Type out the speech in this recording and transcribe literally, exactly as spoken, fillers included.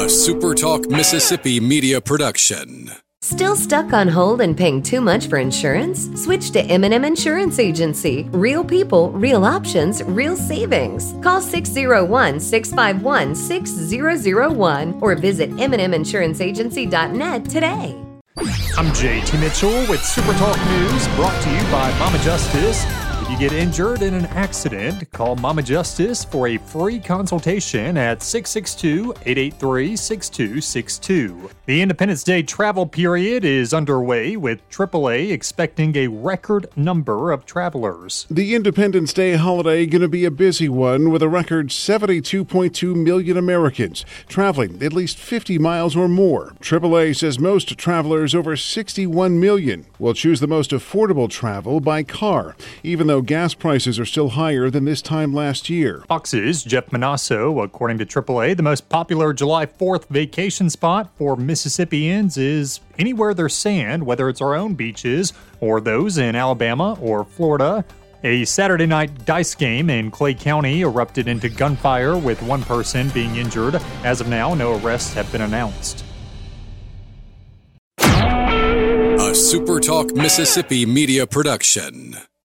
A SuperTalk Mississippi media production. Still stuck on hold and paying too much for insurance? Switch to M and M Insurance Agency. Real people, real options, real savings. Call six oh one, six five one, six zero zero one or visit m and m insurance agency dot net today. I'm J T Mitchell with SuperTalk News, brought to you by Mama Justice. If you get injured in an accident, call Mama Justice for a free consultation at six six two, eight eight three, six two six two. The Independence Day travel period is underway, with triple A expecting a record number of travelers. The Independence Day holiday going to be a busy one, with a record seventy-two point two million Americans traveling at least fifty miles or more. triple A says most travelers, over sixty-one million, will choose the most affordable travel by car, even though gas prices are still higher than this time last year. Fox's Jeff Manasso, according to triple A, the most popular July fourth vacation spot for Mississippians is anywhere there's sand, whether it's our own beaches or those in Alabama or Florida. A Saturday night dice game in Clay County erupted into gunfire, with one person being injured. As of now, no arrests have been announced. A SuperTalk Mississippi media production.